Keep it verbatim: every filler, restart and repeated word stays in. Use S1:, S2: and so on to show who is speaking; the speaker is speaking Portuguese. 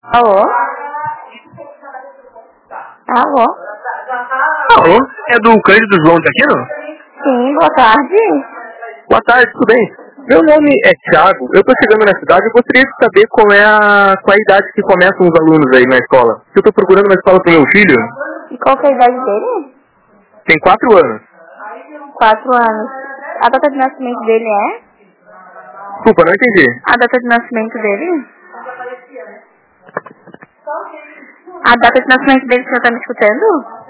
S1: Alô? Alô?
S2: Alô? É do Cândido João de Aquino?
S1: Sim, boa tarde.
S2: Boa tarde, tudo bem? Meu nome é Thiago, eu tô chegando na cidade e gostaria de saber qual é a, qual é a idade que começam os alunos aí na escola. Eu tô procurando uma escola pro meu filho.
S1: E qual que é a idade dele?
S2: Tem quatro anos.
S1: Quatro anos. A data de nascimento dele é?
S2: Desculpa, não entendi.
S1: A data de nascimento dele? A data de nascimento dele, você tá me escutando?